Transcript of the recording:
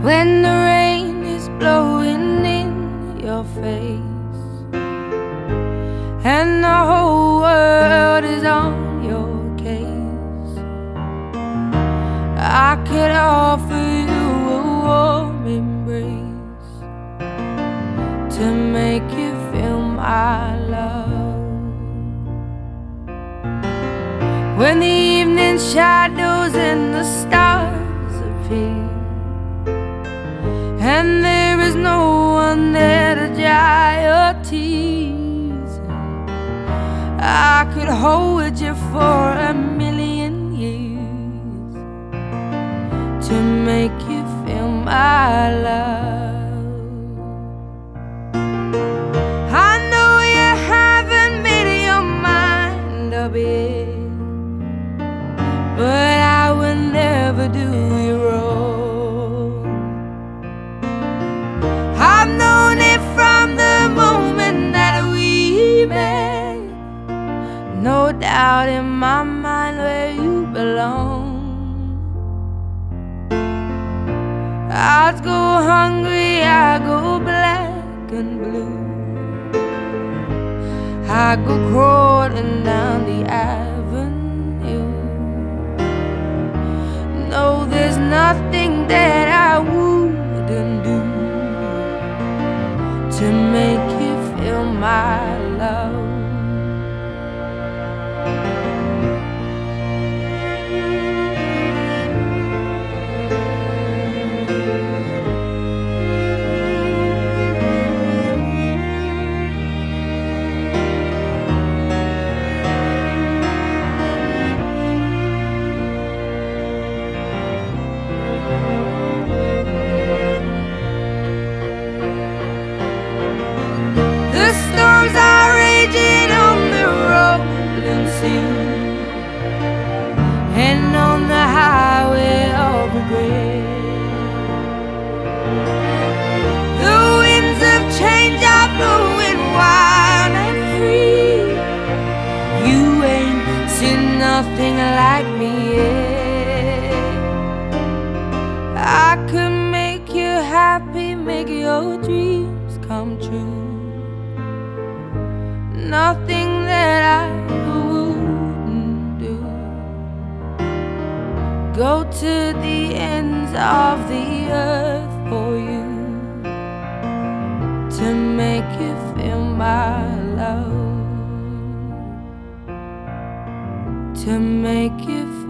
when the rain is blowing in your face and the whole world is on your case. I could offer you a warm embrace to make you feel my love. When the evening shadows and the stars appear and there is no one there to dry your tears, I could hold you for a million years to make you feel my love. I know you haven't made your mind up yet, but I will never do you wrong. I've known it from the moment that we met, no doubt in my mind where you belong. I'd go hungry, I go black and blue, I go crawling down the avenue. No, there's nothing that I wouldn't do to make you feel my love. And on the highway of regret, the winds of change are blowing wild and free. You ain't seen nothing like me yet. I could make you happy, make your dreams come true. Nothing that I wouldn't do. Go to the ends of the earth for you to make you feel my love, to make you feel